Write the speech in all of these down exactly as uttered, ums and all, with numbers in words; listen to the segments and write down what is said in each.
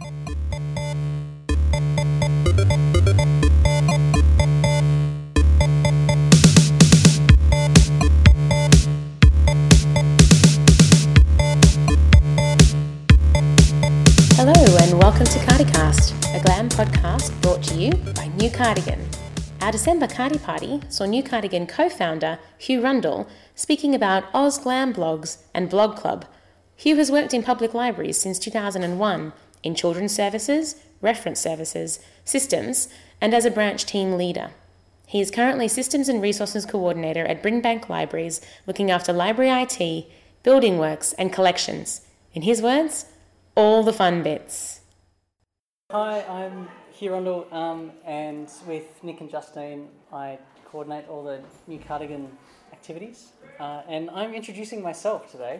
Hello and welcome to Cardycast, a glam podcast brought to you by New Cardigan. Our December Cardy Party saw New Cardigan co-founder Hugh Rundle speaking about Oz Glam blogs and Blog Club. Hugh has worked in public libraries since two thousand one in children's services, reference services, systems, and as a branch team leader. He is currently Systems and Resources Coordinator at Brinbank Libraries, looking after library I T, building works, and collections. In his words, all the fun bits. Hi, I'm Hugh Rundle, um, and with Nick and Justine, I coordinate all the New Cardigan activities, uh, and I'm introducing myself today.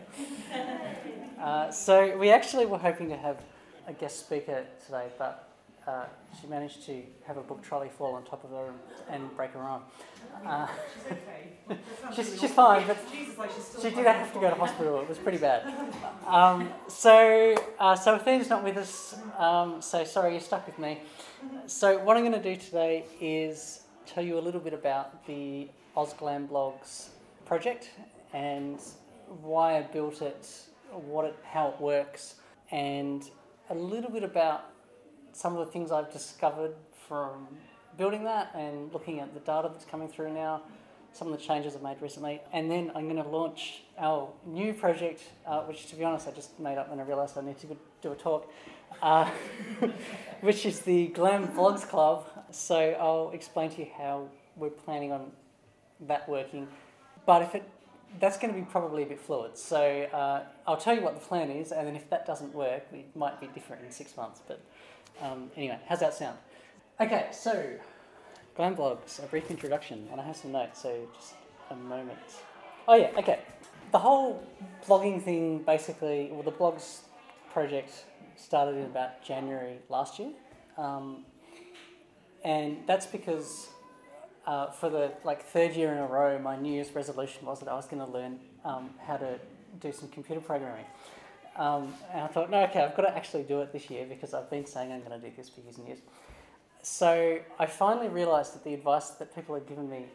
Uh, so we actually were hoping to have a guest speaker today, but uh, she managed to have a book trolley fall on top of her and break her arm. Uh, she's, she's fine, but she did have to go to hospital. It was pretty bad. Um, so, uh, so Athena's not with us. Um, so sorry, you're stuck with me. So what I'm going to do today is tell you a little bit about the Oz Glam Blogs project and why I built it, what it, how it works, and a little bit about some of the things I've discovered from building that and looking at the data that's coming through now, some of the changes I've made recently, and then I'm going to launch our new project, uh, which, to be honest, I just made up when I realised I need to do a talk, uh, which is the Glam Vlogs Club. So I'll explain to you how we're planning on that working. But if it, that's going to be probably a bit fluid. So uh, I'll tell you what the plan is, and then if that doesn't work, it might be different in six months. But um, anyway, how's that sound? Okay, so Glam Blogs, a brief introduction, and I have some notes, so just a moment. Oh yeah, okay. The whole blogging thing, basically, well, the blogs project started in about January last year, um, and that's because uh, for the like third year in a row, my New Year's resolution was that I was going to learn um, how to do some computer programming. Um, and I thought, no, okay, I've got to actually do it this year because I've been saying I'm going to do this for years and years. So I finally realised that the advice that people had given me,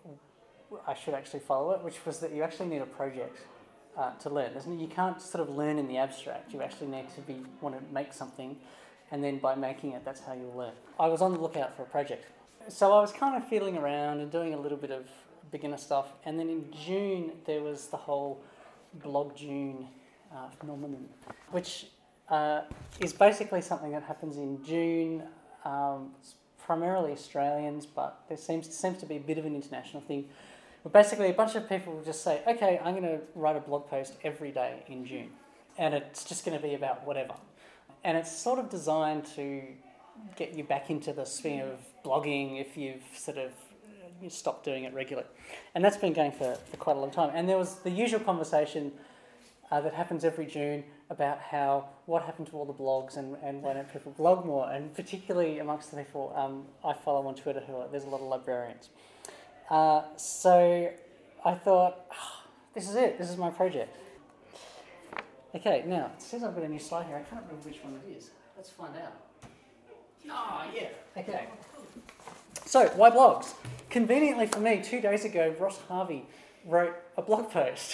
I should actually follow it, which was that you actually need a project uh, to learn. Isn't it? You can't sort of learn in the abstract. You actually need to be want to make something, and then by making it, that's how you'll learn. I was on the lookout for a project. So I was kind of feeling around and doing a little bit of beginner stuff, and then in June there was the whole Blog June uh, phenomenon, which uh, is basically something that happens in June. Um, it's primarily Australians, but there seems seems to be a bit of an international thing. But basically, a bunch of people will just say, "Okay, I'm going to write a blog post every day in June, and it's just going to be about whatever." And it's sort of designed to get you back into the sphere of blogging if you've sort of you stopped doing it regularly. And that's been going for, for quite a long time. And there was the usual conversation uh, that happens every June about how what happened to all the blogs and, and why don't people blog more, and particularly amongst the people um, I follow on Twitter, who are, there's a lot of librarians. Uh, so I thought, oh, this is it, this is my project. Okay, now, it says I've got a new slide here, I can't remember which one it is. Let's find out. Ah, oh, yeah, okay. So, why blogs? Conveniently for me, two days ago, Ross Harvey wrote a blog post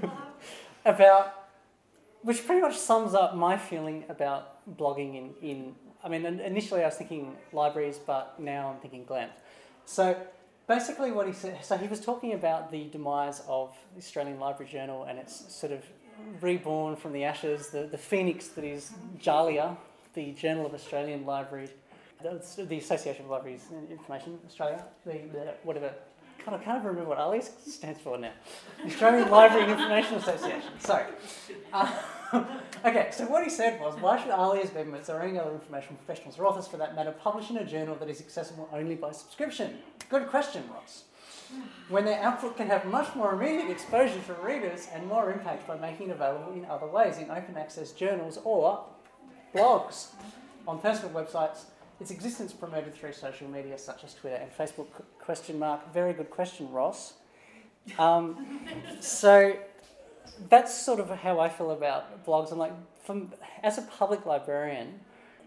about which pretty much sums up my feeling about blogging in, in, I mean, initially I was thinking libraries, but now I'm thinking glam. So basically what he said, so he was talking about the demise of the Australian Library Journal and its sort of reborn from the ashes, the, the phoenix that is JALIA, the Journal of Australian Library, the Association of Libraries and Information Australia, the, the whatever, God, I can't remember what A L I S stands for now. Australian Library and Information Association. Sorry. Uh, okay, so what he said was, why should A L I S members or any other information professionals or authors for that matter publish in a journal that is accessible only by subscription? Good question, Ross. When their output can have much more immediate exposure to readers and more impact by making it available in other ways, in open access journals or blogs on personal websites. Its existence promoted through social media such as Twitter and Facebook, question mark. Very good question, Ross. Um, so that's sort of how I feel about blogs. I'm like, from, as a public librarian,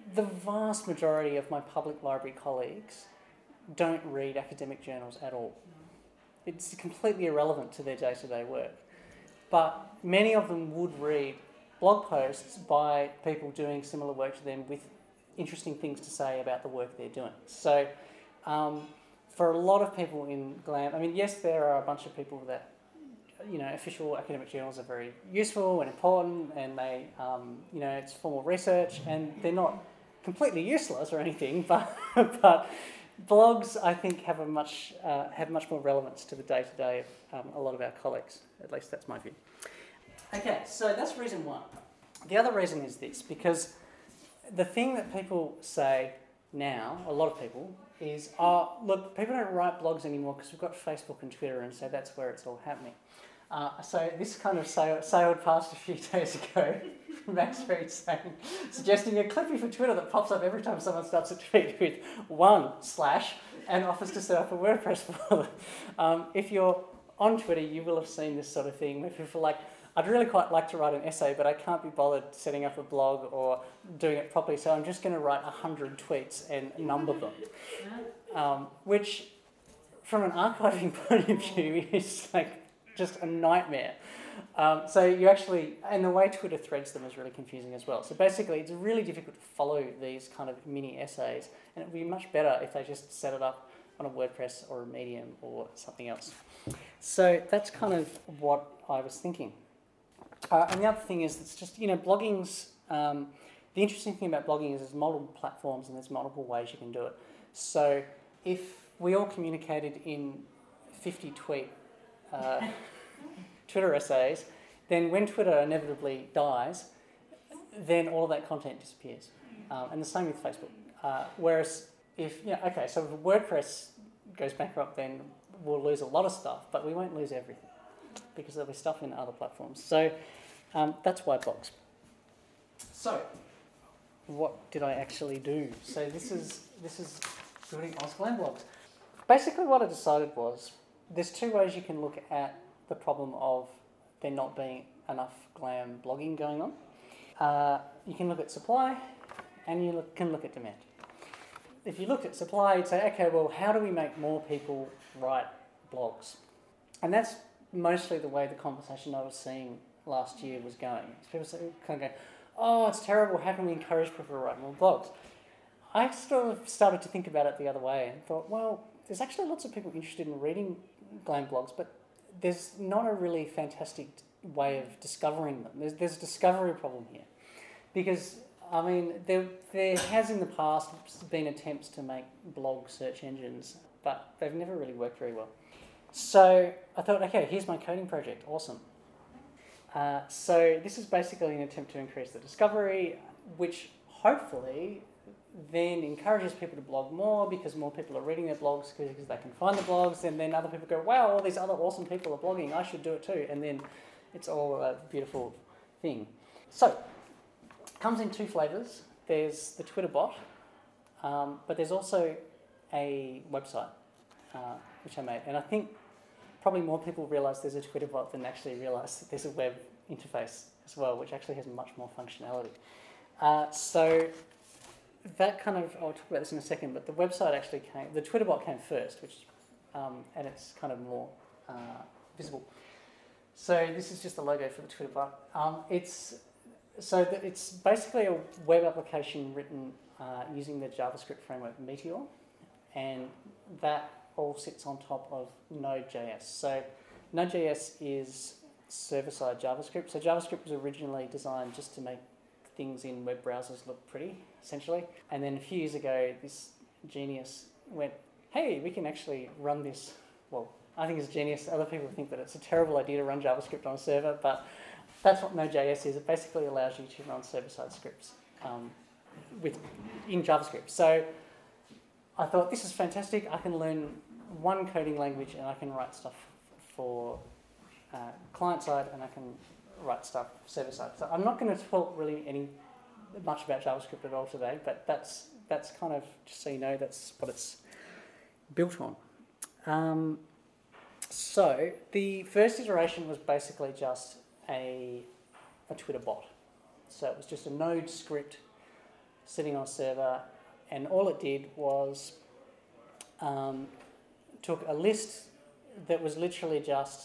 the vast majority of my public library colleagues don't read academic journals at all. It's completely irrelevant to their day-to-day work. But many of them would read blog posts by people doing similar work to them with interesting things to say about the work they're doing. So um, for a lot of people in GLAM, I mean, yes, there are a bunch of people that, you know, official academic journals are very useful and important, and they, um, you know, it's formal research, and they're not completely useless or anything, but but blogs, I think, have a much uh, have much more relevance to the day-to-day of um, a lot of our colleagues. At least that's my view. Okay, so that's reason one. The other reason is this, because the thing that people say now, a lot of people, is, oh, look, people don't write blogs anymore because we've got Facebook and Twitter, and so that's where it's all happening. Uh, so this kind of sailed, sailed past a few days ago. Max Reed saying, suggesting a clippy for Twitter that pops up every time someone starts a tweet with one slash and offers to set up a WordPress for them. Um, if you're on Twitter, you will have seen this sort of thing where people are like, I'd really quite like to write an essay, but I can't be bothered setting up a blog or doing it properly, so I'm just going to write one hundred tweets and number them. Um, which, from an archiving point of view, is like just a nightmare. Um, so you actually, and the way Twitter threads them is really confusing as well. So basically, it's really difficult to follow these kind of mini essays, and it would be much better if they just set it up on a WordPress or a Medium or something else. So that's kind of what I was thinking. Uh, and the other thing is, it's just, you know, blogging's, um, the interesting thing about blogging is there's multiple platforms and there's multiple ways you can do it. So if we all communicated in fifty tweet uh, Twitter essays, then when Twitter inevitably dies, then all of that content disappears. Um, and the same with Facebook. Uh, whereas if, you know, okay, so if WordPress goes bankrupt, then we'll lose a lot of stuff, but we won't lose everything because there'll be stuff in other platforms. So um, that's why blogs. So what did I actually do? So this is this is building AusGlam blogs. Basically what I decided was there's two ways you can look at the problem of there not being enough GLAM blogging going on. Uh, you can look at supply and you look, can look at demand. If you looked at supply, you'd say, okay, well, how do we make more people write blogs? And that's mostly the way the conversation I was seeing last year was going. People kind of go, oh, it's terrible, how can we encourage people to write more blogs? I sort of started to think about it the other way and thought, well, there's actually lots of people interested in reading GLAM blogs, but there's not a really fantastic way of discovering them. There's, there's a discovery problem here. Because, I mean, there, there has in the past been attempts to make blog search engines, but they've never really worked very well. So I thought, okay, here's my coding project, awesome. Uh, so this is basically an attempt to increase the discovery, which hopefully then encourages people to blog more because more people are reading their blogs because they can find the blogs, and then other people go, wow, all these other awesome people are blogging, I should do it too, and then it's all a beautiful thing. So, it comes in two flavours. There's the Twitter bot, um, but there's also a website uh, which I made, and I think probably more people realise there's a Twitter bot than actually realise that there's a web interface as well, which actually has much more functionality. Uh, so that kind of, I'll talk about this in a second, but the website actually came, the Twitter bot came first, which, um, and it's kind of more uh, visible. So this is just the logo for the Twitter bot. Um, it's so the, it's basically a web application written uh, using the JavaScript framework Meteor, and that all sits on top of Node.js. So Node.js is server-side JavaScript. So JavaScript was originally designed just to make things in web browsers look pretty, essentially. And then a few years ago, this genius went, hey, we can actually run this. Well, I think it's genius. Other people think that it's a terrible idea to run JavaScript on a server, but that's what Node.js is. It basically allows you to run server-side scripts um, with in JavaScript. So I thought, this is fantastic. I can learn one coding language and I can write stuff for uh, client-side and I can write stuff server-side. So I'm not going to talk really any much about JavaScript at all today, but that's that's kind of, just so you know, that's what it's built on. Um, so the first iteration was basically just a, a Twitter bot. So it was just a Node script sitting on a server, and all it did was um, took a list that was literally just,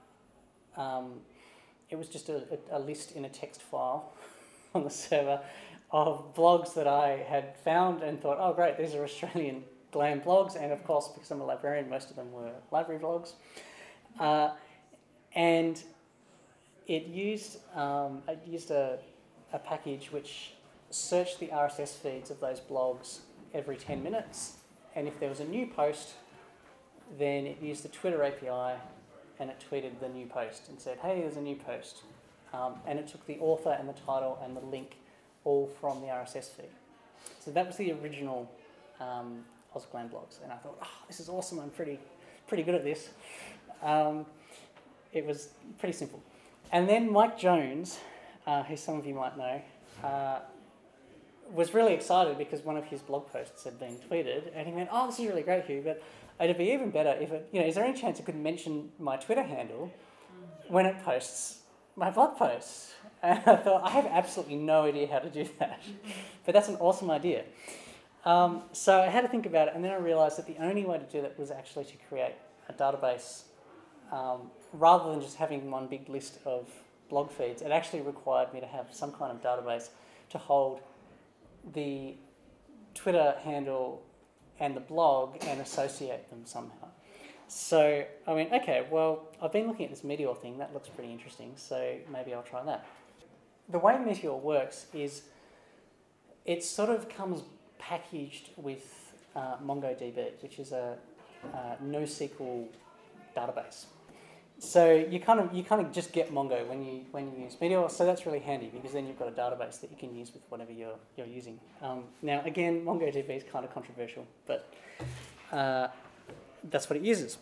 um, it was just a, a, a list in a text file on the server of blogs that I had found and thought, oh great, these are Australian GLAM blogs, and of course, because I'm a librarian, most of them were library blogs. Uh, and it used um, it used a, a package which searched the R S S feeds of those blogs every ten minutes, and if there was a new post, then it used the Twitter A P I and it tweeted the new post and said, hey, there's a new post. Um, and it took the author and the title and the link all from the R S S feed. So that was the original um, AusGLAM blogs. And I thought, oh, this is awesome, I'm pretty pretty good at this. Um, it was pretty simple. And then Mike Jones, uh, who some of you might know, uh, was really excited because one of his blog posts had been tweeted, and he went, oh, this is really great, Hugh, but it'd be even better if it, you know, is there any chance it could mention my Twitter handle when it posts my blog posts? And I thought, I have absolutely no idea how to do that, but that's an awesome idea. Um, so I had to think about it, and then I realised that the only way to do that was actually to create a database um, rather than just having one big list of blog feeds. It actually required me to have some kind of database to hold the Twitter handle and the blog and associate them somehow. So I went, okay, well, I've been looking at this Meteor thing, that looks pretty interesting, so maybe I'll try that. The way Meteor works is it sort of comes packaged with uh, MongoDB, which is a uh, NoSQL database. So you kind of you kind of just get Mongo when you when you use Meteor, so that's really handy because then you've got a database that you can use with whatever you're you're using. Um, now again, MongoDB is kind of controversial, but uh, that's what it uses.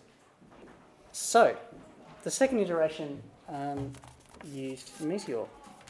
So the second iteration um, used Meteor,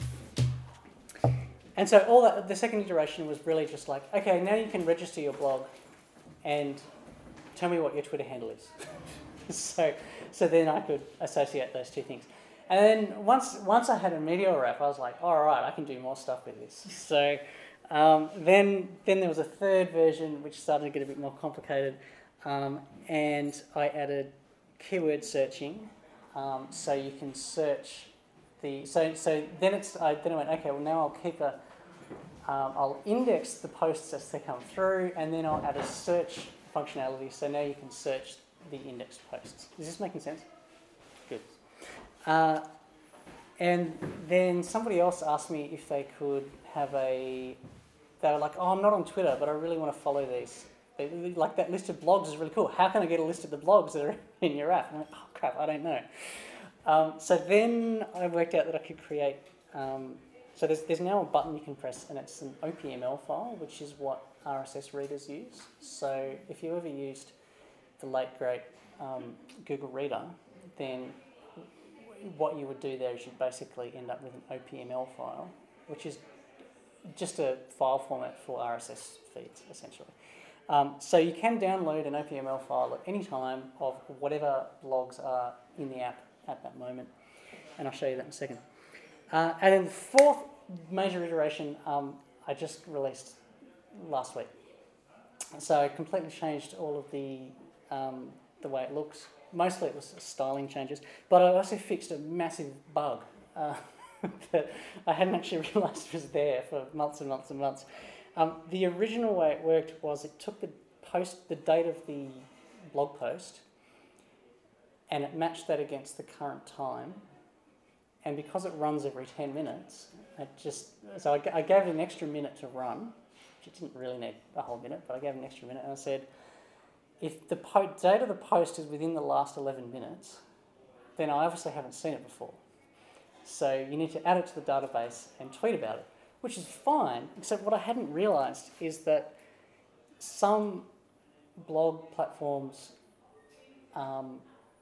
and so all that the second iteration was really just like, okay, now you can register your blog, and tell me what your Twitter handle is. so. So then I could associate those two things. And then once once I had a Meteor app, I was like, all right, I can do more stuff with this. So um, then then there was a third version which started to get a bit more complicated, um, and I added keyword searching, um, so you can search the. So so then it's I then I went, okay, well now I'll keep a. Um, I'll index the posts as they come through, and then I'll add a search functionality. So now you can search the indexed posts. Is this making sense? Good. Uh, and then somebody else asked me if they could have a... They were like, oh, I'm not on Twitter, but I really want to follow these. They, like, that list of blogs is really cool. How can I get a list of the blogs that are in your app? And I went, oh, crap, I don't know. Um, so then I worked out that I could create... Um, so there's, there's now a button you can press, and it's an O P M L file, which is what R S S readers use. So if you ever used the late great um, Google Reader, then what you would do there is you'd basically end up with an O P M L file, which is just a file format for R S S feeds, essentially. Um, so you can download an O P M L file at any time of whatever blogs are in the app at that moment, and I'll show you that in a second. Uh, and then the fourth major iteration um, I just released last week. So I completely changed all of the Um, the way it looks. Mostly it was styling changes, but I also fixed a massive bug uh, that I hadn't actually realised was there for months and months and months. Um, the original way it worked was it took the post, the date of the blog post, and it matched that against the current time. And because it runs every ten minutes, it just so I, I gave it an extra minute to run, which it didn't really need a whole minute, but I gave it an extra minute, and I said, if the po- date of the post is within the last eleven minutes, then I obviously haven't seen it before. So you need to add it to the database and tweet about it, which is fine, except what I hadn't realised is that some blog platforms, um,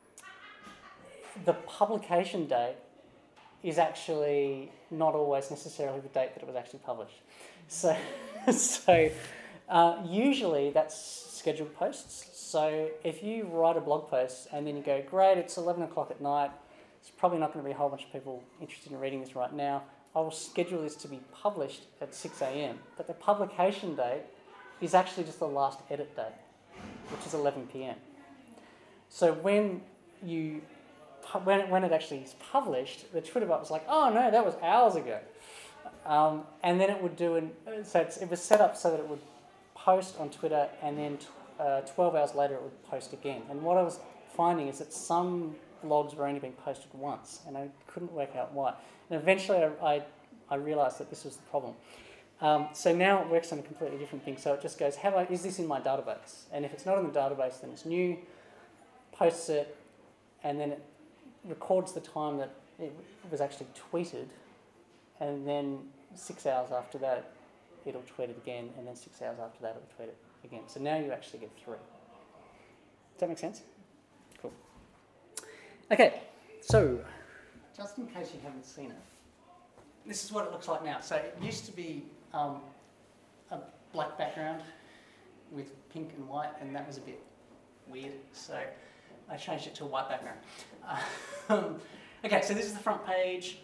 the publication date is actually not always necessarily the date that it was actually published. So, so uh, usually that's scheduled posts. So if you write a blog post and then you go, great, it's eleven o'clock at night, it's probably not going to be a whole bunch of people interested in reading this right now, I will schedule this to be published at six a.m, but the publication date is actually just the last edit date, which is eleven p.m. So when you when it, when it actually is published, the Twitter bot was like, oh no, that was hours ago. Um, and then it would do, an, so it's, it was set up so that it would post on Twitter, and then t- uh, twelve hours later it would post again. And what I was finding is that some blogs were only being posted once, and I couldn't work out why. And eventually I, I, I realised that this was the problem. Um, so now it works on a completely different thing. So it just goes, have I, is this in my database? And if it's not in the database, then it's new, posts it, and then it records the time that it was actually tweeted, and then six hours after that, it'll tweet it again, and then six hours after that, it'll tweet it again. So now you actually get three. Does that make sense? Cool. Okay, so just in case you haven't seen it, this is what it looks like now. So it used to be um, a black background with pink and white, and that was a bit weird. So I changed it to a white background. Um, okay, so this is the front page.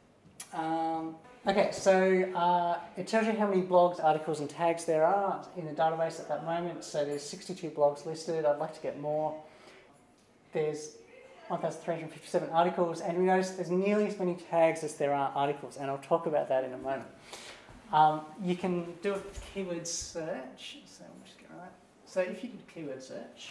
Um, okay, so uh, it tells you how many blogs, articles and tags there are in the database at that moment. So there's sixty-two blogs listed. I'd like to get more. There's one thousand three hundred fifty-seven articles, and we notice there's nearly as many tags as there are articles, and I'll talk about that in a moment. Um, you can do a keyword search. So we'll just get right. So if you do a keyword search,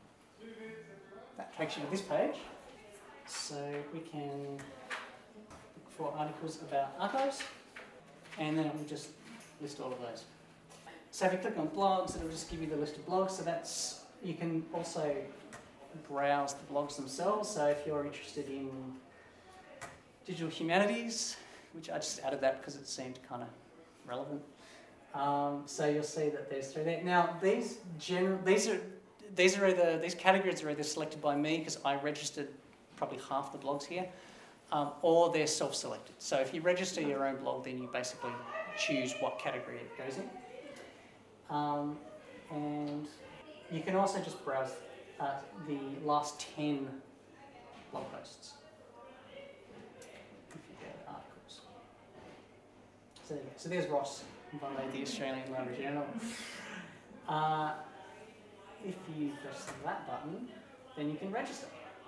that takes you to this page. So we can look for articles about archives, and then it will just list all of those. So if you click on blogs, it will just give you the list of blogs. So that's, you can also browse the blogs themselves. So if you're interested in digital humanities, which I just added that because it seemed kind of relevant. Um, so you'll see that there's three there. Now these general, these are these are either these categories are either selected by me because I registered probably half the blogs here, um, or they're self-selected. So if you register your own blog, then you basically choose what category it goes in. Um, and you can also just browse uh, the last ten blog posts. If you go to articles. So there you go. So there's Ross from the Australian Library Journal. Uh, if you press that button, then you can register.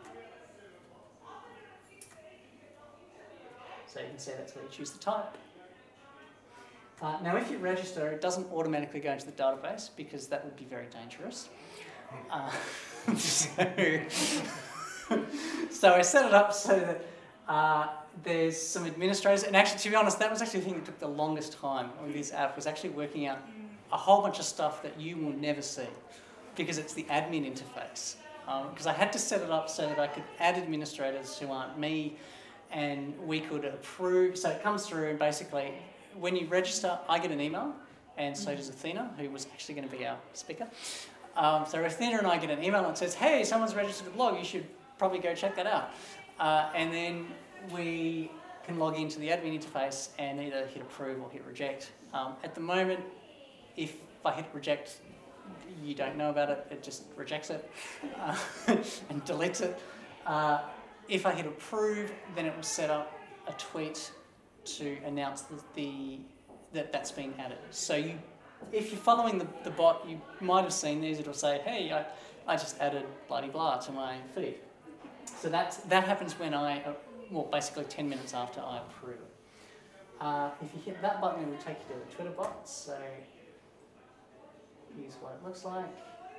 So you can see that's where you choose the type. Uh, now if you register, it doesn't automatically go into the database because that would be very dangerous. Uh, so, so I set it up so that uh, there's some administrators, and actually to be honest, that was actually the thing that took the longest time on this app, was actually working out a whole bunch of stuff that you will never see because it's the admin interface. Because um, I had to set it up so that I could add administrators who aren't me, and we could approve. So it comes through, and basically when you register, I get an email, and so does Athena, who was actually going to be our speaker. Um, so Athena and I get an email that says, hey, someone's registered a blog, you should probably go check that out. Uh, and then we can log into the admin interface and either hit approve or hit reject. Um, at the moment, if I hit reject, you don't know about it, it just rejects it uh, and deletes it. Uh, if I hit approve, then it will set up a tweet to announce the, the that that's been added. So you, if you're following the, the bot, you might have seen these. It'll say, hey, I, I just added bloody blah to my feed. So that's, that happens when I, uh, well, basically ten minutes after I approve it. Uh, if you hit that button, it will take you to the Twitter bot. So here's what it looks like.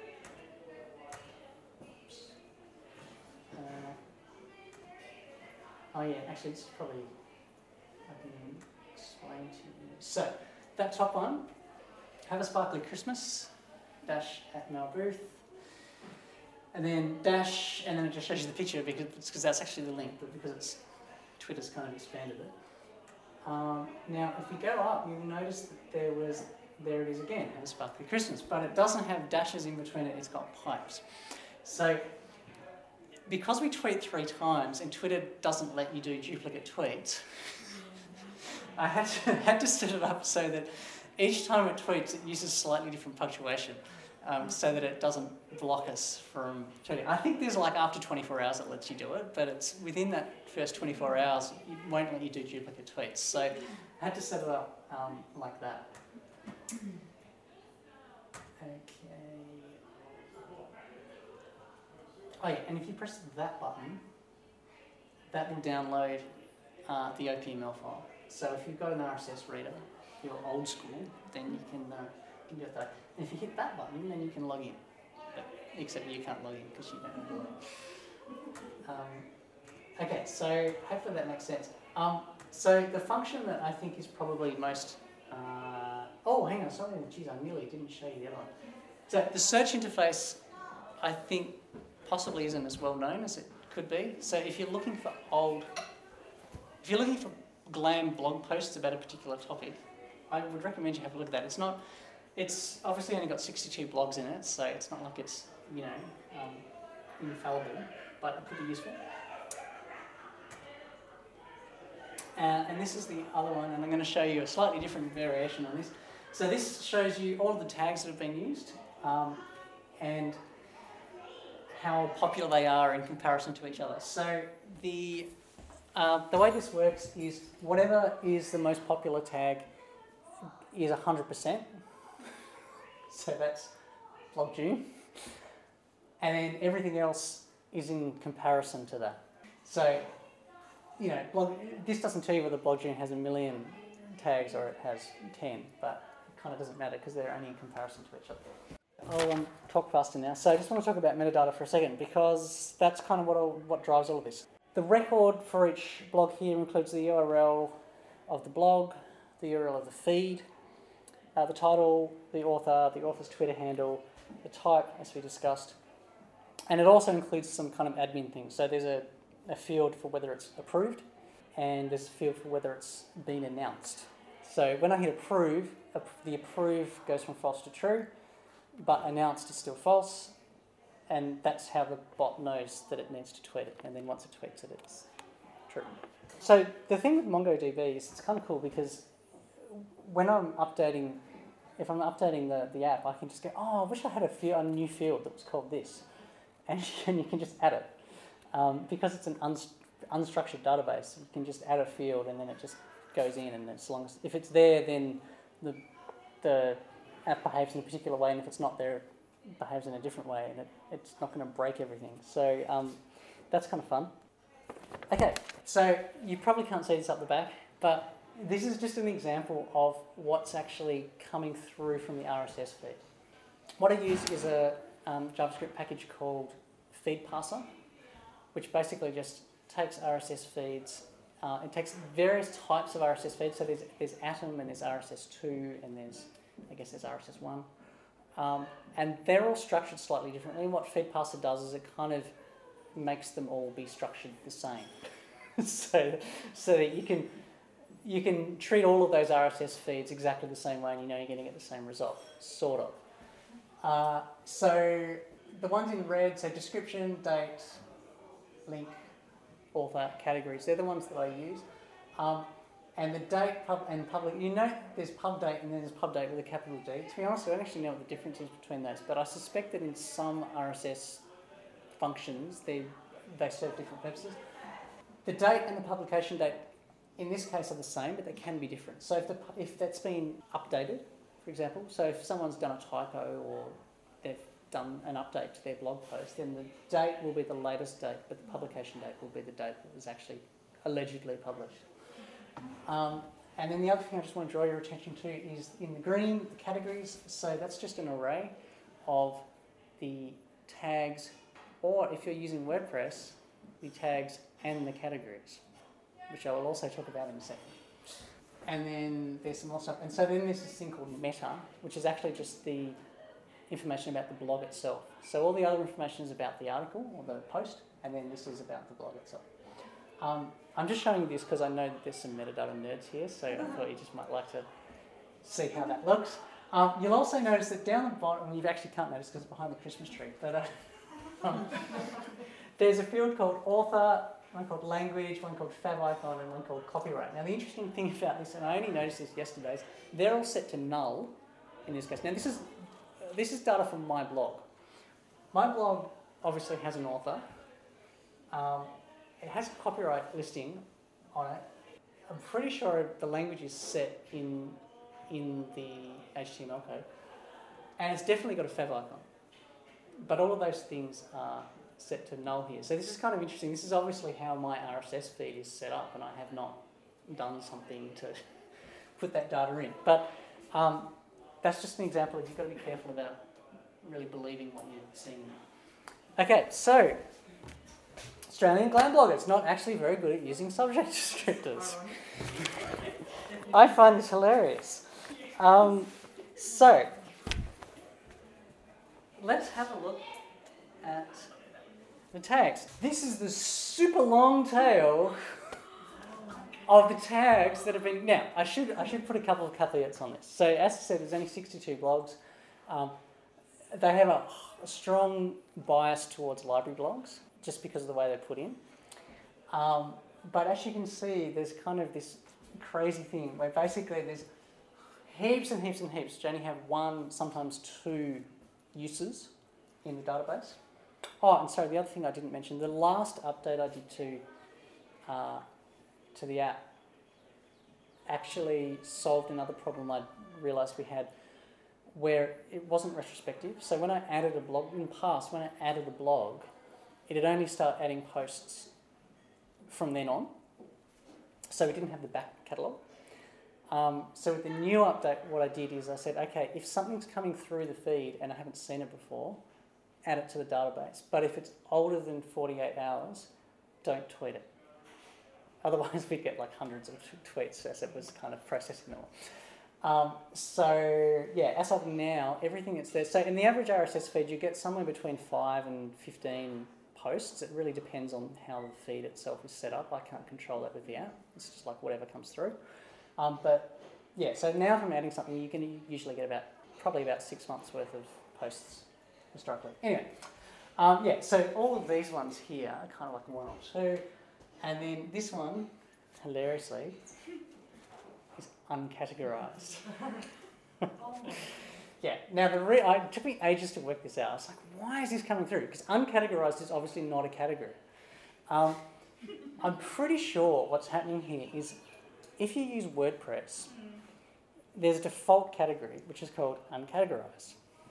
Oops. Uh, oh yeah, actually it's probably, I can explain to you. So that top one, have a sparkly Christmas, dash at Mel Booth, and then dash, and then it just shows you the picture because because that's actually the link, but because it's Twitter's kind of expanded it. Um, now, if you go up, you'll notice that there was, there it is again, have a sparkly Christmas, but it doesn't have dashes in between it, it's got pipes. So, because we tweet three times and Twitter doesn't let you do duplicate tweets, I had to, had to set it up so that each time it tweets, it uses slightly different punctuation. um, so that it doesn't block us from tweeting. I think there's like after twenty-four hours it lets you do it, but it's within that first twenty-four hours it won't let you do duplicate tweets. So I had to set it up um, like that. Okay. Oh yeah, and if you press that button, that will download uh, the O P M L file. So if you've got an R S S reader, if you're old school, then you can, uh, you can do that. And if you hit that button, then you can log in. But, except you can't log in because you don't know it. Um, okay, so hopefully that makes sense. Um, so the function that I think is probably most... Uh, oh, hang on, sorry, geez, I nearly didn't show you the other one. So the search interface, I think, possibly isn't as well known as it could be. So if you're looking for old, if you're looking for glam blog posts about a particular topic, I would recommend you have a look at that. It's not, it's obviously only got sixty-two blogs in it, so it's not like it's, you know, um, infallible, but it could be useful. Uh, and this is the other one, and I'm going to show you a slightly different variation on this. So this shows you all of the tags that have been used, um, and how popular they are in comparison to each other. So the uh, the way this works is whatever is the most popular tag is one hundred percent. So that's Blog June. And then everything else is in comparison to that. So, you know, blog, this doesn't tell you whether Blog June has a million tags or it has ten, but it kind of doesn't matter because they're only in comparison to each other. I'll um, talk faster now. So I just want to talk about metadata for a second because that's kind of what all, what drives all of this. The record for each blog here includes the U R L of the blog, the U R L of the feed, uh, the title, the author, the author's Twitter handle, the type, as we discussed, and it also includes some kind of admin things. So there's a, a field for whether it's approved, and there's a field for whether it's been announced. So when I hit approve, the approve goes from false to true, but announced is still false, and that's how the bot knows that it needs to tweet it, and then once it tweets it, it's true. So the thing with MongoDB is it's kind of cool because when I'm updating, if I'm updating the, the app, I can just go, oh, I wish I had a, field, a new field that was called this, and, and you can just add it. Um, because it's an unst- unstructured database, you can just add a field and then it just goes in, and as long as, if it's there, then the the app behaves in a particular way, and if it's not there, it behaves in a different way, and it, it's not going to break everything. So um, that's kind of fun. Okay, so you probably can't see this up the back, but this is just an example of what's actually coming through from the R S S feed. What I use is a um, JavaScript package called FeedParser, which basically just takes R S S feeds. Uh, it takes various types of R S S feeds. So there's there's Atom, and there's R S S two, and there's I guess there's R S S one. Um, and they're all structured slightly differently. And what FeedParser does is it kind of makes them all be structured the same. so so that you can you can treat all of those R S S feeds exactly the same way, and you know you're going to get the same result, sort of. Uh, so the ones in red, so description, date, link, author, categories, they're the ones that I use. Um, And the date pub and public, you know, there's pub date and then there's pub date with a capital D. To be honest, I don't actually know what the difference is between those, but I suspect that in some R S S functions, they they serve different purposes. The date and the publication date, in this case, are the same, but they can be different. So if the if that's been updated, for example, so if someone's done a typo or they've done an update to their blog post, then the date will be the latest date, but the publication date will be the date that was actually allegedly published. Um, and then the other thing I just want to draw your attention to is in the green, the categories. So that's just an array of the tags, or if you're using WordPress, the tags and the categories, which I will also talk about in a second. And then there's some more stuff. And so then there's this thing called meta, which is actually just the information about the blog itself. So all the other information is about the article or the post, and then this is about the blog itself. Um, I'm just showing you this because I know that there's some metadata nerds here, so I thought you just might like to see how that looks. Um, you'll also notice that down the bottom, you actually can't notice because it's behind the Christmas tree, but uh, um, there's a field called author, one called language, one called favicon, and one called copyright. Now the interesting thing about this, and I only noticed this yesterday, is they're all set to null in this case. Now this is this is data from my blog. My blog obviously has an author. Um, it has a copyright listing on it. I'm pretty sure the language is set in in the H T M L code, and it's definitely got a favicon. But all of those things are set to null here. So this is kind of interesting. This is obviously how my R S S feed is set up, and I have not done something to put that data in. But um, that's just an example of you've got to be careful about really believing what you're seeing. Okay, so Australian Glam bloggers not actually very good at using subject descriptors. I find this hilarious. Um, so let's have a look at the tags. This is the super long tail of the tags that have been... Now, I should I should put a couple of caveats on this. So as I said, there's only sixty-two blogs. Um, they have a, a strong bias towards library blogs, just because of the way they're put in. Um, but as you can see, there's kind of this crazy thing where basically there's heaps and heaps and heaps which only have one, sometimes two uses in the database. Oh, and sorry, the other thing I didn't mention, the last update I did to uh, to the app actually solved another problem I realised we had, where it wasn't retrospective. So when I added a blog, in the past, when I added a blog, it'd only start adding posts from then on. So we didn't have the back catalogue. Um, so with the new update, what I did is I said, okay, if something's coming through the feed and I haven't seen it before, add it to the database. But if it's older than forty-eight hours, don't tweet it. Otherwise, we'd get like hundreds of tweets as it was kind of processing them all. Um, so, yeah, as of now, everything that's there. So in the average R S S feed, you get somewhere between five and fifteen posts. It really depends on how the feed itself is set up. I can't control that with the app. It's just like whatever comes through. Um, but, yeah, so now from adding something, you can usually get about, probably about six months worth of posts historically. Anyway, um, yeah, so all of these ones here are kind of like one or two. And then this one, hilariously, is uncategorized. Yeah, now the re- I, it took me ages to work this out. I was like, why is this coming through? Because uncategorized is obviously not a category. Um, I'm pretty sure what's happening here is if you use WordPress, there's a default category which is called uncategorized.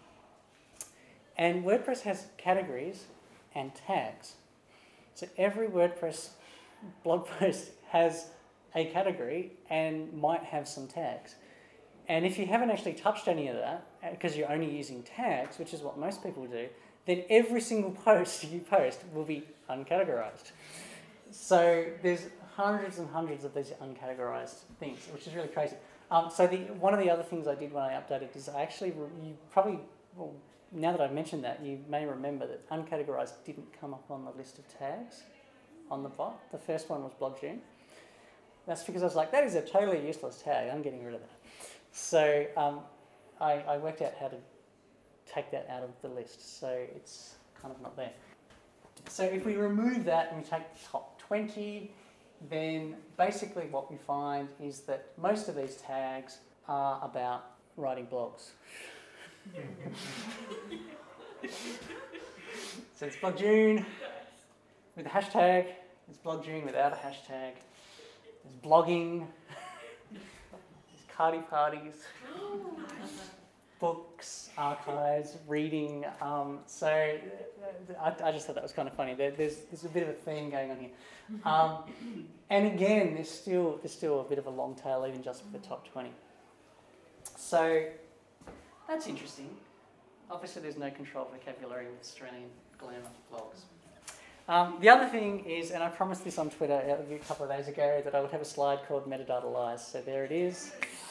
And WordPress has categories and tags. So every WordPress blog post has a category and might have some tags. And if you haven't actually touched any of that, because you're only using tags, which is what most people do, then every single post you post will be uncategorized. So there's hundreds and hundreds of these uncategorized things, which is really crazy. Um, so the one of the other things I did when I updated is I actually, you probably, well, now that I've mentioned that, you may remember that uncategorized didn't come up on the list of tags on the bot. The first one was BlogJune. That's because I was like, that is a totally useless tag. I'm getting rid of that. So um, I, I worked out how to take that out of the list. So it's kind of not there. So if we remove that and we take the top twenty, then basically what we find is that most of these tags are about writing blogs. So it's BlogJune with a hashtag, it's BlogJune without a hashtag, there's blogging, there's cardi parties, books, archives, reading. Um, so I, I just thought that was kind of funny. There, there's there's a bit of a theme going on here. Um, and again, there's still there's still a bit of a long tail even just for the top twenty. So that's interesting. Obviously, there's no control vocabulary with Australian glamour blogs. Um, the other thing is, and I promised this on Twitter a couple of days ago, that I would have a slide called Metadata Lies. So there it is.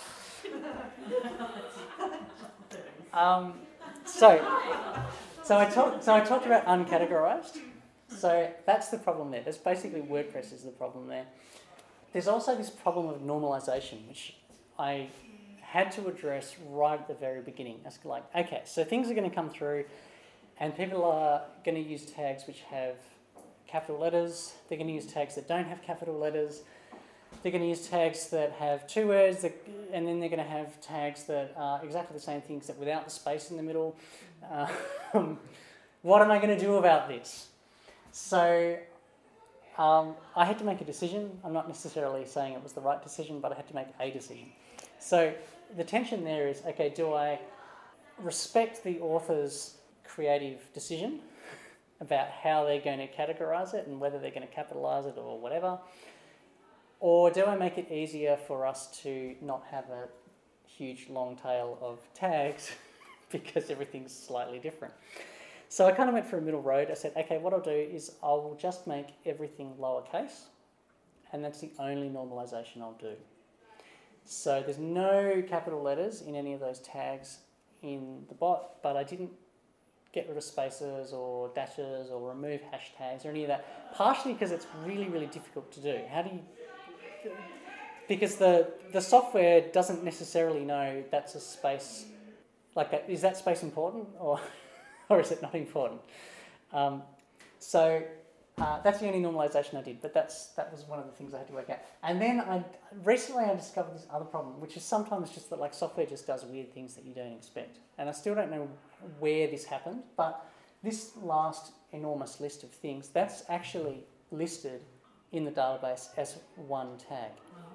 Um, so, so I talked. So I talked about uncategorized. So that's the problem there. That's basically WordPress is the problem there. There's also this problem of normalization, which I had to address right at the very beginning. That's like, okay, so things are going to come through, and people are going to use tags which have capital letters. They're going to use tags that don't have capital letters. they're going to use tags that have two words, that, and then they're going to have tags that are exactly the same thing except without the space in the middle. Um, what am I going to do about this? So um, I had to make a decision. I'm not necessarily saying it was the right decision, but I had to make a decision. So the tension there is, okay, do I respect the author's creative decision about how they're going to categorise it and whether they're going to capitalise it or whatever? Or do I make it easier for us to not have a huge long tail of tags because everything's slightly different? So I kind of went for a middle road. I said, okay, what I'll do is I will just make everything lowercase, and that's the only normalisation I'll do. So there's no capital letters in any of those tags in the bot, but I didn't get rid of spaces or dashes or remove hashtags or any of that, partially because it's really, really difficult to do. How do you... Because the, the software doesn't necessarily know that's a space, like that. Is that space important or or is it not important? Um, so uh, that's the only normalisation I did, but that's that was one of the things I had to work out. And then I recently I discovered this other problem, which is sometimes just that like software just does weird things that you don't expect. And I still don't know where this happened, but this last enormous list of things, that's actually listed in the database as one tag.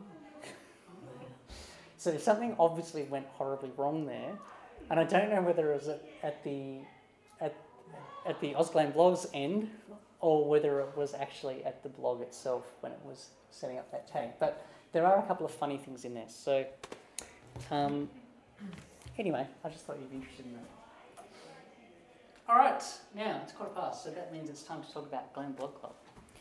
So something obviously went horribly wrong there, and I don't know whether it was at, at the at at the Ausglam Blogs end or whether it was actually at the blog itself when it was setting up that tag. But there are a couple of funny things in there. So um, anyway, I just thought you'd be interested in that. All right, now it's quarter past, so that means it's time to talk about Glam Blog Club.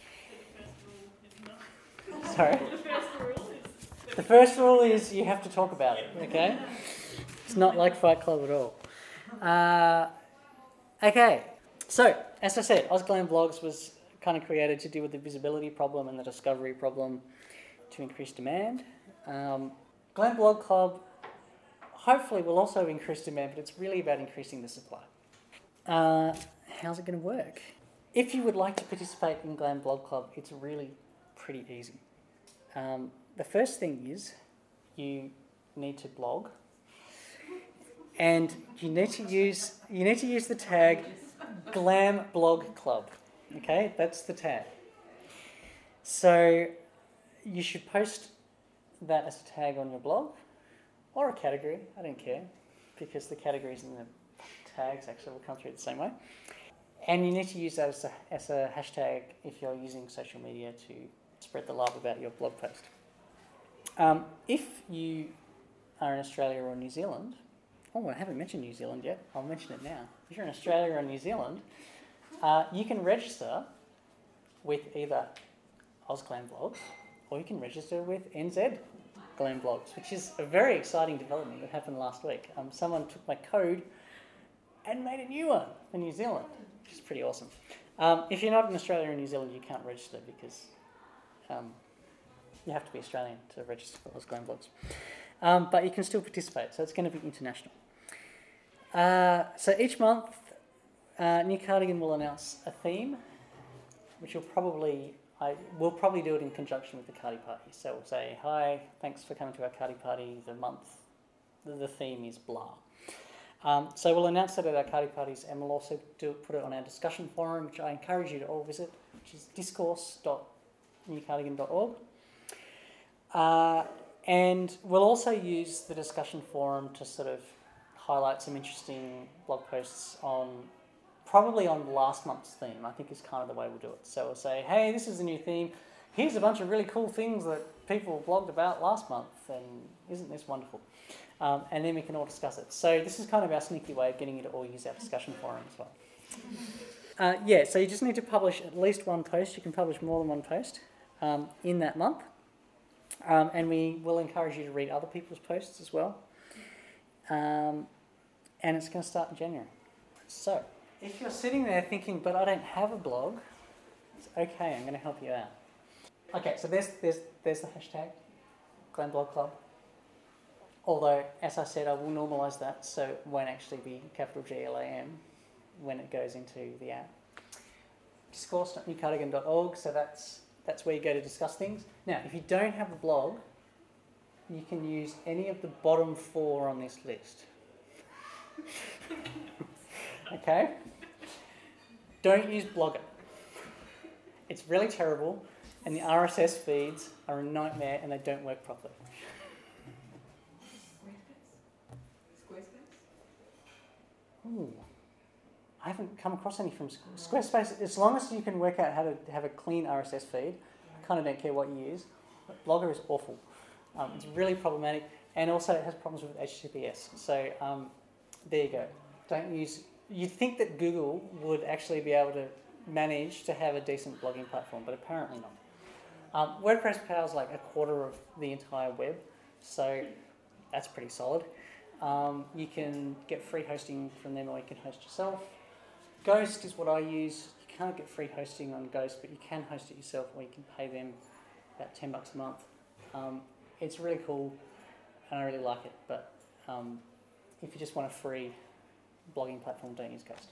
Sorry? The first rule is... The first rule is you have to talk about it, okay? It's not like Fight Club at all. Uh, okay, so, as I said, Ausglam Blogs was kind of created to deal with the visibility problem and the discovery problem to increase demand. Um, Glam Blog Club hopefully will also increase demand, but it's really about increasing the supply. Uh, how's it going to work? If you would like to participate in Glam Blog Club, it's really pretty easy. Um, the first thing is you need to blog, and you need to use you need to use the tag Glam Blog Club. Okay, that's the tag. So you should post that as a tag on your blog or a category. I don't care, because the categories and the tags actually will come through the same way. And you need to use that as a, as a hashtag if you're using social media to spread the love about your blog post. Um, if you are in Australia or New Zealand, oh, I haven't mentioned New Zealand yet, I'll mention it now. If you're in Australia or New Zealand, uh, you can register with either Ausglam Blogs or you can register with N Z Glam Blogs, which is a very exciting development that happened last week. Um, someone took my code and made a new one for New Zealand, which is pretty awesome. Um, if you're not in Australia or New Zealand, you can't register because um, you have to be Australian to register for Ausglam Blogs. Um, but you can still participate, so it's going to be international. Uh, so each month, uh, New Cardigan will announce a theme, which will probably, I will probably do it in conjunction with the Cardi Party. So we'll say, hi, thanks for coming to our Cardi Party. The month, the, the theme is blah. Um, so we'll announce that at our Cardi Parties, and we'll also do put it on our discussion forum, which I encourage you to all visit, which is discourse dot new cardigan dot org. Uh, and we'll also use the discussion forum to sort of highlight some interesting blog posts on, probably on last month's theme, I think is kind of the way we'll do it. So we'll say, hey, this is the new theme. Here's a bunch of really cool things that people blogged about last month, and isn't this wonderful? Um, and then we can all discuss it. So this is kind of our sneaky way of getting you to all use our discussion forum as well. Uh, yeah, so you just need to publish at least one post. You can publish more than one post um, in that month. Um, and we will encourage you to read other people's posts as well. Um, and it's going to start in January. So if you're sitting there thinking, but I don't have a blog, it's okay, I'm going to help you out. Okay, so there's there's there's the hashtag, Glam Blog Club. Although, as I said, I will normalise that, so it won't actually be capital G L A M when it goes into the app. discourse dot new cardigan dot org, so that's That's where you go to discuss things. Now, if you don't have a blog, you can use any of the bottom four on this list. Okay? Don't use Blogger. It's really terrible, and the R S S feeds are a nightmare and they don't work properly. Ooh. I haven't come across any from Squarespace. As long as you can work out how to have a clean R S S feed, I kind of don't care what you use. Blogger is awful. Um, it's really problematic, and also it has problems with H T T P S. So um, there you go. Don't use. You'd think that Google would actually be able to manage to have a decent blogging platform, but apparently not. Um, WordPress powers like a quarter of the entire web, so that's pretty solid. Um, you can get free hosting from them, or you can host yourself. Ghost is what I use. You can't get free hosting on Ghost, but you can host it yourself, or you can pay them about ten bucks a month. Um, it's really cool, and I really like it. But um, if you just want a free blogging platform, don't use Ghost.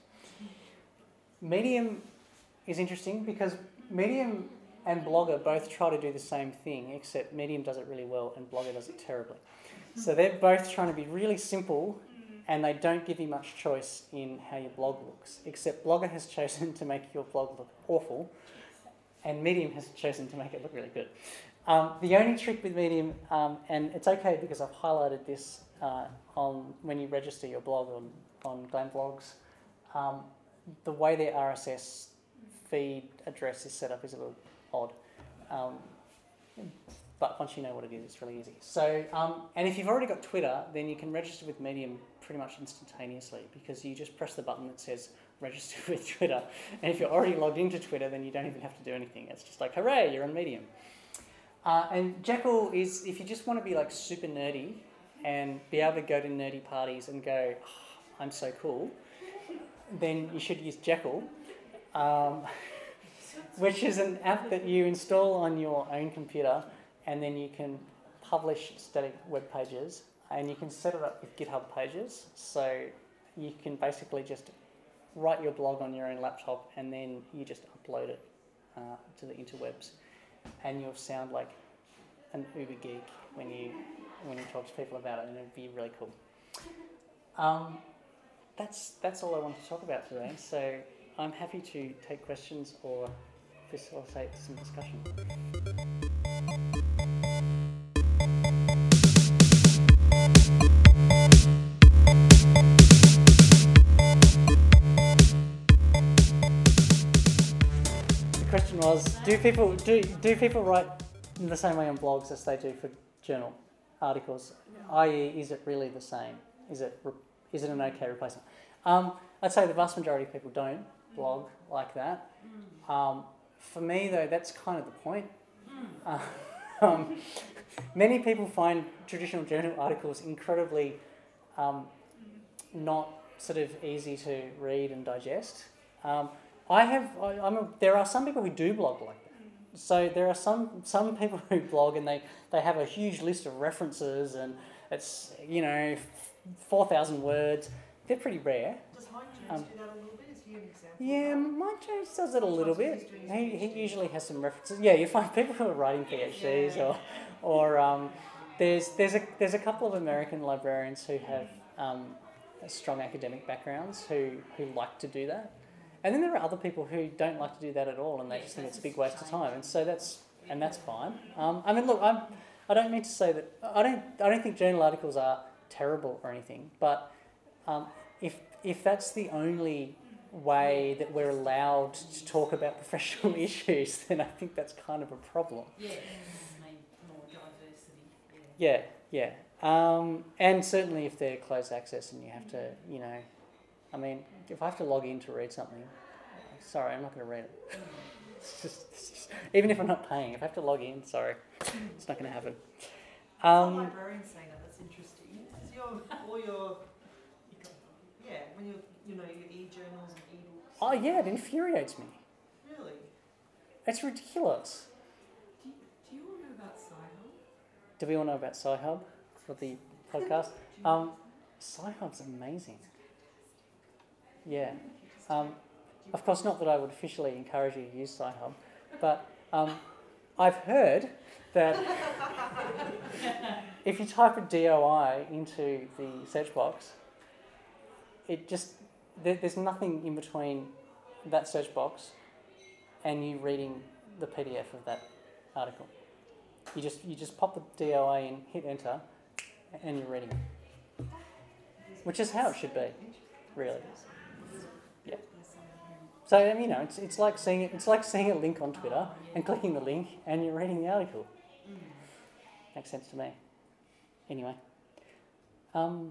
Medium is interesting because Medium and Blogger both try to do the same thing, except Medium does it really well and Blogger does it terribly. So they're both trying to be really simple, and they don't give you much choice in how your blog looks, except Blogger has chosen to make your blog look awful, and Medium has chosen to make it look really good. Um, the only trick with Medium, um, and it's okay because I've highlighted this uh, on when you register your blog on, on Glam Blogs, um, the way their R S S feed address is set up is a little odd. Um, But once you know what it is, it's really easy. So, um, and if you've already got Twitter, then you can register with Medium pretty much instantaneously because you just press the button that says register with Twitter. And if you're already logged into Twitter, then you don't even have to do anything. It's just like, hooray, you're on Medium. Uh, and Jekyll is, if you just want to be like super nerdy and be able to go to nerdy parties and go, oh, I'm so cool, then you should use Jekyll. Um, which is an app that you install on your own computer, and then you can publish static web pages, and you can set it up with GitHub pages. So you can basically just write your blog on your own laptop, and then you just upload it uh, to the interwebs, and you'll sound like an uber geek when you when you talk to people about it, and it'd be really cool. Um, that's that's all I want to talk about today. So I'm happy to take questions or facilitate some discussion. The question was, do people do do people write in the same way on blogs as they do for journal articles? that is, is it really the same? Is it is it an okay replacement? Um, I'd say the vast majority of people don't blog like that. Um, For me, though, that's kind of the point. Uh, um, many people find traditional journal articles incredibly um, not sort of easy to read and digest. Um, I have, I, I'm a, there are some people who do blog like that. So there are some some people who blog and they, they have a huge list of references and it's, you know, four thousand words. They're pretty rare. Does Mike Jones Um, do that a little bit? Is he an example? Yeah, Mike Jones does it a little Sometimes bit. he's doing He, he PhD. usually has some references. Yeah, you find people who are writing PhDs, or, or um, there's there's a there's a couple of American librarians who have um, strong academic backgrounds who, who like to do that, and then there are other people who don't like to do that at all, and they just think it's a big waste of time, and so that's and that's fine. Um, I mean, look, I'm I don't mean to say that I don't I don't think journal articles are terrible or anything, but um, if if that's the only way that we're allowed to talk about professional issues, then I think that's kind of a problem. Yeah, need more diversity. Yeah, yeah. Um, and certainly if they're closed access and you have to, you know, I mean, if I have to log in to read something, sorry, I'm not going to read it. It's just, it's just, even if I'm not paying, if I have to log in, sorry, it's not going to happen. Some Um, librarians saying that. That's interesting. Is your all your yeah when you you know your e-journals and e-books? oh yeah, it infuriates me. Really? It's ridiculous. Do you, do you all know about Sci-Hub? Do we all know about Sci-Hub for the podcast? Um, Sci-Hub's amazing. Yeah. Um, of course, not that I would officially encourage you to use Sci-Hub, but um, I've heard that if you type a D O I into the search box, it just there, there's nothing in between that search box and you reading the P D F of that article. You just you just pop the D O I in, hit enter, and you're reading it, which is how it should be, really. Yeah. So I mean, you know, it's it's like seeing it, it's like seeing a link on Twitter and clicking the link and you're reading the article. Makes sense to me. Anyway, um,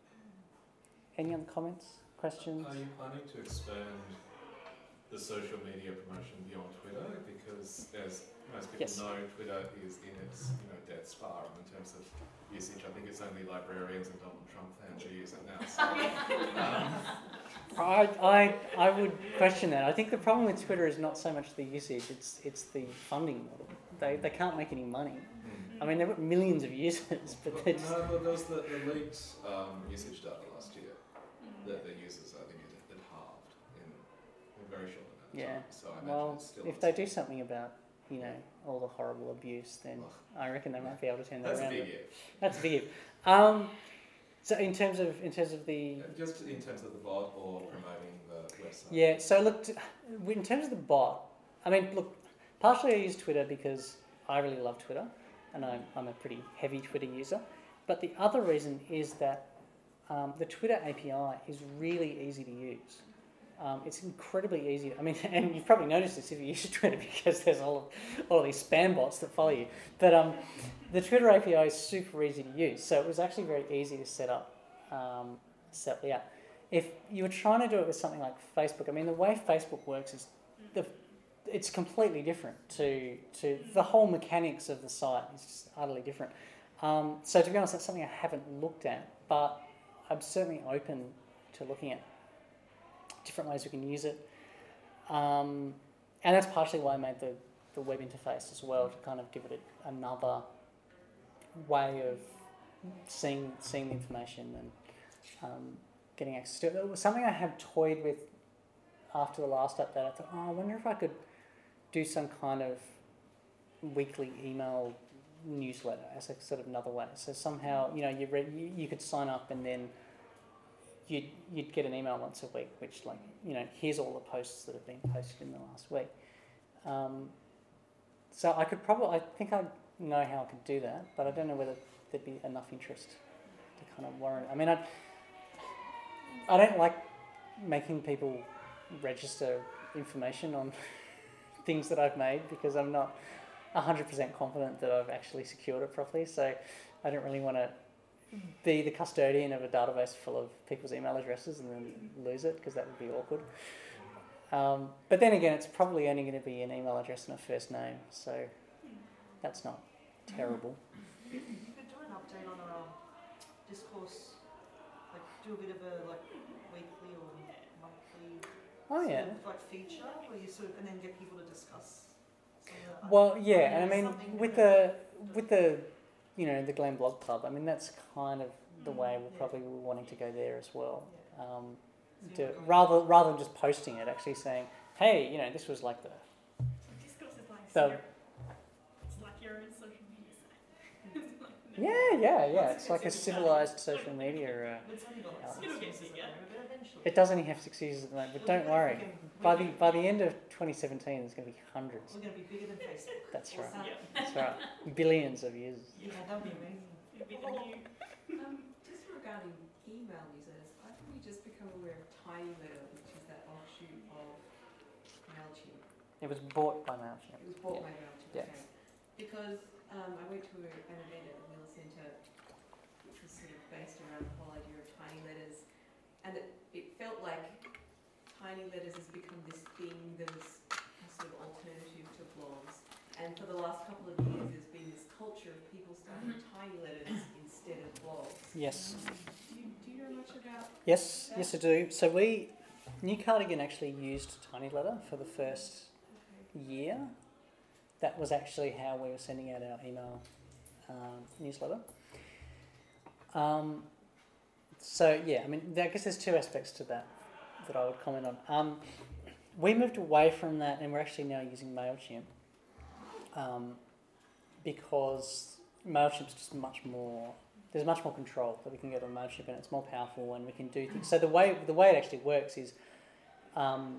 any other comments, questions? Are you planning to expand the social media promotion beyond Twitter? Because as most people Yes. know, Twitter is in its you know death spiral in terms of usage. I think it's only librarians and Donald Trump fans who use it now. So, um, I, I I would question that. I think the problem with Twitter is not so much the usage; it's it's the funding model. They they can't make any money. mm. I mean, they've got millions of users, but they're just, No, but there was the, the leaked um, usage data last year that the users, I think, it, it halved in a very short amount of Yeah. time. So I imagine well, it's still if they do something about you know all the horrible abuse, then Ugh. I reckon they might be able to turn that That's a around. big but- if. That's a big if. Um, so in terms of in terms of the Just in terms of the bot or promoting the website. yeah, so look, t- in terms of the bot, I mean, look, partially I use Twitter because I really love Twitter, and I'm, I'm a pretty heavy Twitter user. But the other reason is that um, the Twitter A P I is really easy to use. Um, it's incredibly easy. I mean, and you've probably noticed this if you use Twitter because there's all of, all of these spam bots that follow you. But um, the Twitter A P I is super easy to use, so it was actually very easy to set up. Um, set yeah. If you were trying to do it with something like Facebook, I mean, the way Facebook works is the it's completely different to to the whole mechanics of the site is just utterly different. Um, so to be honest, that's something I haven't looked at, but I'm certainly open to looking at different ways we can use it. Um, and that's partially why I made the, the web interface as well, to kind of give it a, another way of seeing seeing the information and um, getting access to it. It was something I have toyed with after the last update. I thought, oh, I wonder if I could do some kind of weekly email newsletter as a sort of another way. So somehow, you know, you read, you, you could sign up and then you'd you'd get an email once a week, which like, you know, here's all the posts that have been posted in the last week. Um, so I could probably, I think I know how I could do that, but I don't know whether there'd be enough interest to kind of warrant. I mean, I I don't like making people register information on things that I've made because I'm not one hundred percent confident that I've actually secured it properly. So I don't really want to be the custodian of a database full of people's email addresses and then lose it because that would be awkward. Um, but then again, it's probably only going to be an email address and a first name, so that's not terrible. You could do an update on our um, discourse, like do a bit of a like weekly or monthly Oh sort yeah. of, like feature where you sort of and then get people to discuss. Some of the Well, yeah, and I mean something with different. the with the you know the Glen Blog Club, I mean that's kind of the Mm, way we're yeah. probably wanting to go there as well. Um, So to, you're going- rather rather than just posting it, actually saying, hey, you know, this was like the Discourse is like, So- your- it's like your own social media site. It's like- yeah yeah yeah. It's- It's like a it's- civilized social media. Uh, But it's only got like It'll six get users at the bigger. moment, but eventually. it does only have six users at the moment, but We're don't gonna worry. freaking- By we're the gonna- by the end of twenty seventeen, there's going to be hundreds. We're going to be bigger than Facebook. That's What's right. that? That's right. Billions of users. Yeah, that would be amazing. It'd be the new. Um, just regarding email newsletters, I've only just become aware of TinyLetter, which is that offshoot of MailChimp. It was bought by MailChimp. It was bought Yeah. by MailChimp, Yeah. okay. Because um, I went to a, an event at the Miller Centre, which was sort of based around the whole idea of tiny letters, and it, it felt like tiny letters has become this thing that is a sort of alternative to blogs. And for the last couple of years, there's been this culture of people starting tiny letters instead of blogs. Yes. Do you, do you know much about Yes, yes I do. So we, New Cardigan actually used TinyLetter for the first year. That was actually how we were sending out our email um, newsletter. Um, so yeah, I mean, I guess there's two aspects to that that I would comment on. Um, we moved away from that and we're actually now using MailChimp. um, because MailChimp's just much more, there's much more control that we can get on MailChimp, and it's more powerful, and we can do things. So the way the way it actually works is, um,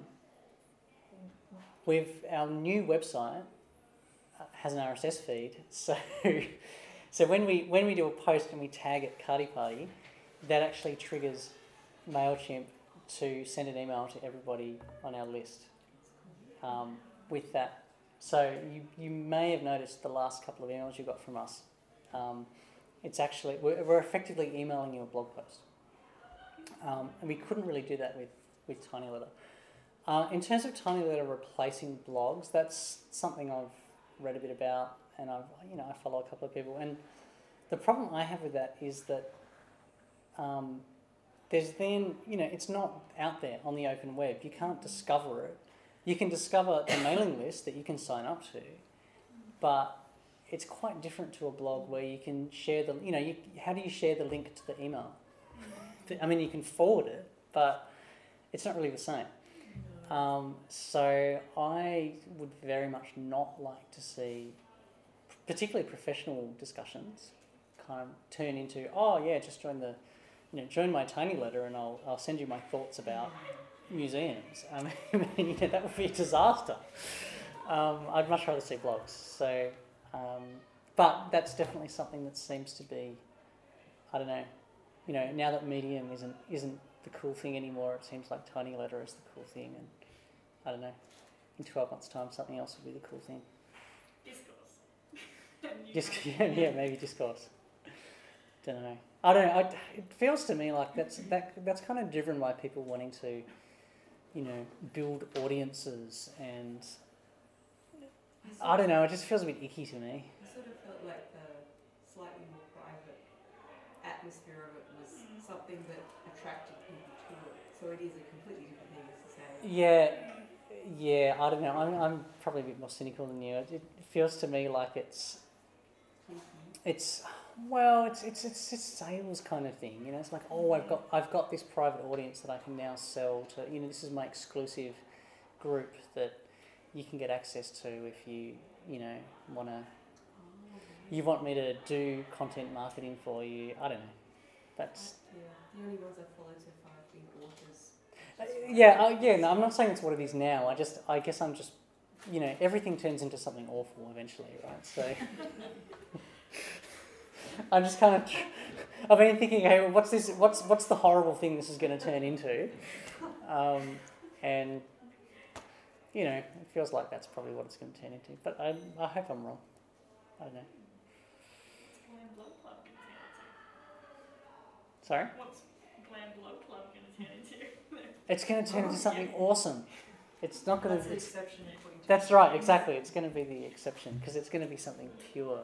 with our new website uh, has an R S S feed. So so when we when we do a post and we tag it Cardi Party, that actually triggers MailChimp to send an email to everybody on our list um, with that. So you, you may have noticed the last couple of emails you got from us. Um, it's actually, we're, we're effectively emailing you a blog post. Um, and we couldn't really do that with, with TinyLetter. Uh, in terms of TinyLetter replacing blogs, that's something I've read a bit about, and I've, you know, I follow a couple of people. And the problem I have with that is that um, there's then, you know, it's not out there on the open web. You can't discover it. You can discover the mailing list that you can sign up to, but it's quite different to a blog where you can share the, you know, you, how do you share the link to the email? I mean, you can forward it, but it's not really the same. Um, so I would very much not like to see, particularly professional discussions, kind of turn into, oh yeah, just join the, you know, join my TinyLetter and I'll I'll send you my thoughts about museums. I mean, you know, that would be a disaster. Um, I'd much rather see blogs. So, um, but that's definitely something that seems to be, I don't know, you know, now that Medium isn't isn't the cool thing anymore, it seems like TinyLetter is the cool thing, and I don't know, in twelve months' time, something else will be the cool thing. Discourse. Just yeah, yeah, maybe Discourse. Don't know. I don't know. I, it feels to me like that's that that's kind of driven by people wanting to, you know, build audiences, and I don't know. It just feels a bit icky to me. I sort of felt like the slightly more private atmosphere of it was something that attracted people to it. So it is a completely different thing, as to say. Yeah, yeah. I don't know. I'm I'm probably a bit more cynical than you. It, it feels to me like it's it's. Well, it's it's it's a sales kind of thing, you know. It's like, oh, I've got I've got this private audience that I can now sell to. You know, this is my exclusive group that you can get access to if you you know wanna. You want me to do content marketing for you? I don't know. That's Yeah, the only ones I followed so far have been authors. uh, yeah uh, yeah. No, I'm not saying it's what it is now. I just I guess I'm just you know everything turns into something awful eventually, right? So. I'm just kind of, I've been thinking, hey, well, what's this? What's what's the horrible thing this is going to turn into? Um, and you know, it feels like that's probably what it's going to turn into. But I, I hope I'm wrong. I don't know. What's Glam Blog Club going to turn into? Sorry. What's Glam Blog Club going to turn into? It's going to turn into something awesome. It's not going That's to. the It's, exception. according to that's right. Exactly. It's going to be the exception because it's going to be something pure.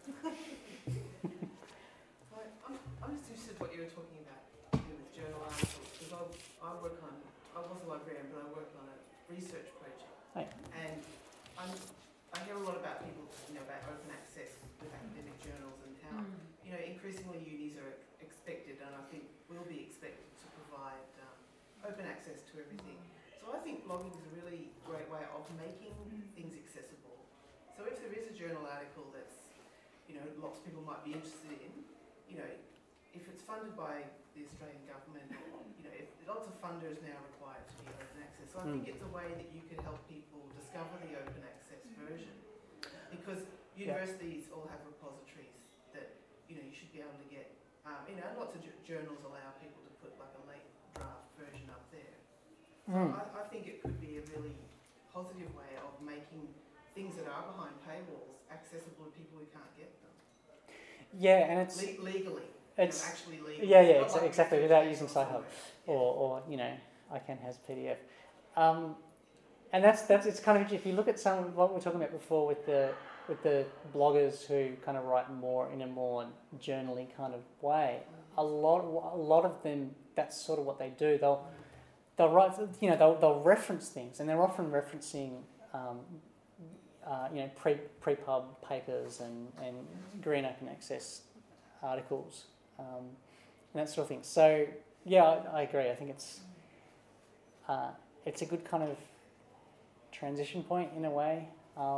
So I'm, I'm just interested in what you were talking about to do with journal articles, because I, I work on, I was a librarian, but I work on a research project. Hey. And I'm, I hear a lot about people, you know, about open access with academic journals and how, you know, increasingly unis are expected, and I think will be expected to provide um, open access to everything. So I think blogging is a really great way of making things accessible. So if there is a journal article that's, you know, lots of people might be interested in, you know, if it's funded by the Australian government, or, you know, if lots of funders now required to be open access. So I think it's a way that you can help people discover the open access version, because universities all have repositories that, you know, you should be able to get, um, you know, and lots of j- journals allow people to put like a late draft version up there. Mm. I, I think it could be a really positive way of making things that are behind paywalls accessible to people who can't get them. Yeah, and it's Le- legally. it's you know, actually legally. yeah yeah Not ex- like exactly research without papers using or Sci-Hub somewhere. or or you know ICANN has P D F. Um, and that's that's it's kind of if you look at some of what we were talking about before with the with the bloggers who kind of write more in a more journaly kind of way. A lot a lot of them that's sort of what they do. They'll they'll write you know they'll they'll reference things, and they're often referencing. Um, Uh, you know, pre pre-pub papers and, and green open access articles um, and that sort of thing. So yeah, I, I agree. I think it's uh, it's a good kind of transition point in a way. Um, It's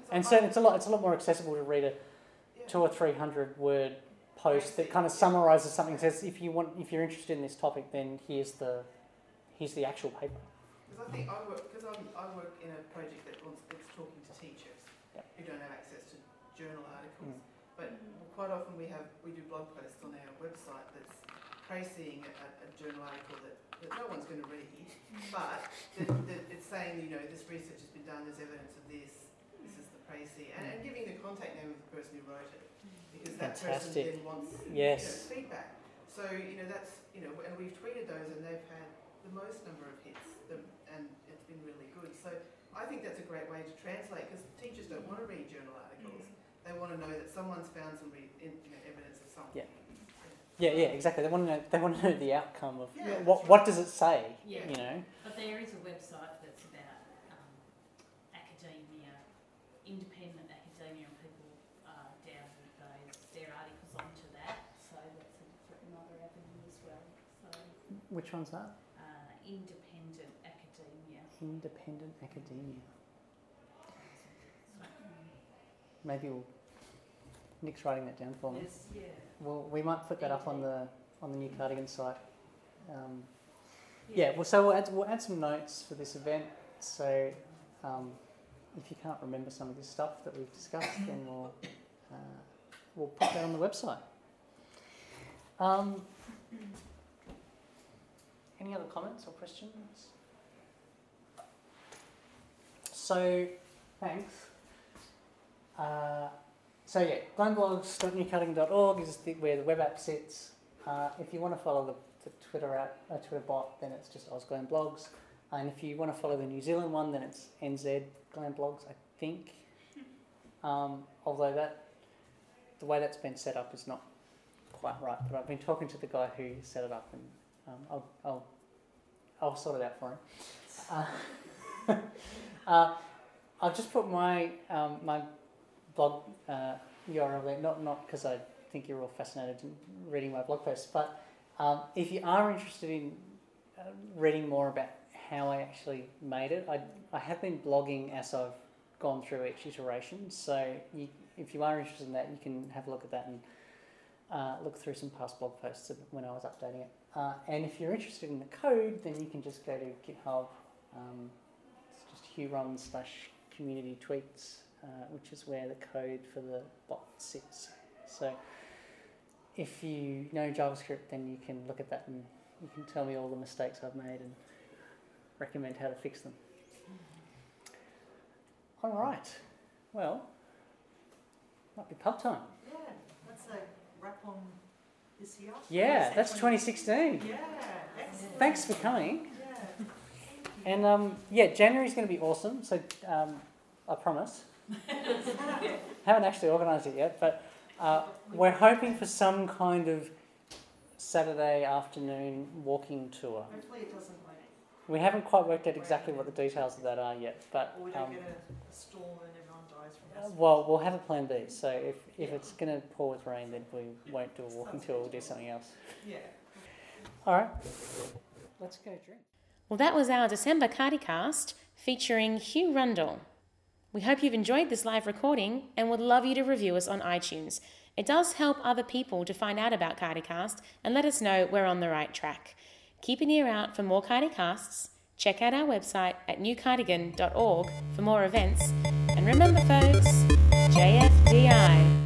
And I- so it's a lot. It's a lot more accessible to read a yeah. two or three hundred word post that kind of summarises something. Says if you want, if you're interested in this topic, then here's the here's the actual paper. Because I think I work because I work in a project that wants that's talking to teachers Yep. who don't have access to journal articles. Mm. But quite often we have we do blog posts on our website that's praising a, a journal article that, that no one's going to read, but that, that it's saying, you know, this research has been done, there's evidence of this, this is the praising, and, and giving the contact name of the person who wrote it, because that Fantastic. person then wants Yes. you know, feedback. So, you know, that's, you know, and we've tweeted those and they've had the most number of hits, the, and it's been really good. So I think that's a great way to translate, because teachers don't want to read journal articles. They want to know that someone's found some re- in, you know, evidence of something. Yeah. Yeah, yeah, exactly. They want to know. They want to know the outcome of Yeah, what. that's What does it say? Yeah. You know. But there is a website that's about um, academia, independent academia, and people uh, download those their articles onto that. So that's a, another avenue as well. So Which one's that? uh, independent academia. Independent academia. So, Maybe we'll. Nick's writing that down for me. there's, yeah. Well, we might put that up on the on the New Cardigan site. Um, yeah. Well, so we'll add we'll add some notes for this event. So um, if you can't remember some of this stuff that we've discussed, then we'll uh, we'll put that on the website. Um, any other comments or questions? So, thanks. Uh, so yeah, glenblogs dot new cardigan dot org is the, where the web app sits. Uh, if you want to follow the, the Twitter app, uh, Twitter bot, then it's just OzGlamBlogs. And if you want to follow the New Zealand one, then it's N Z Glamblogs, I think. Um, although that, the way that's been set up is not quite right. But I've been talking to the guy who set it up, and um, I'll, I'll, I'll sort it out for him. Uh, uh, I've just put my um, my blog uh, U R L there, not not because I think you're all fascinated in reading my blog posts, but um, if you are interested in uh, reading more about how I actually made it, I I have been blogging as I've gone through each iteration. So you, if you are interested in that, you can have a look at that and uh, look through some past blog posts of when I was updating it. Uh, and if you're interested in the code, then you can just go to GitHub. Um, it's just HuRun slash community tweets, uh, which is where the code for the bot sits. So if you know JavaScript, then you can look at that and you can tell me all the mistakes I've made and recommend how to fix them. All right. Well, might be pub time. Yeah, that's a wrap on this year. Yeah, that's twenty sixteen. Yeah, excellent. Thanks for coming. Yeah. And um, yeah, January's going to be awesome. So um, I promise. Haven't actually organised it yet, but uh, we're hoping for some kind of Saturday afternoon walking tour. Hopefully it doesn't like, We haven't quite worked out exactly what the details of that are yet, but or we don't um, get a, a storm and everyone dies from uh, us. well, we'll have a plan B. So if, if it's going to pour with rain, then we won't do a walking tour. We'll do something else. Yeah. All right, let's go drink. Well, that was our December CardiCast featuring Hugh Rundle. We hope you've enjoyed this live recording and would love you to review us on iTunes. It does help other people to find out about CardiCast and let us know we're on the right track. Keep an ear out for more CardiCasts. Check out our website at new cardigan dot org for more events. And remember, folks, J F D I.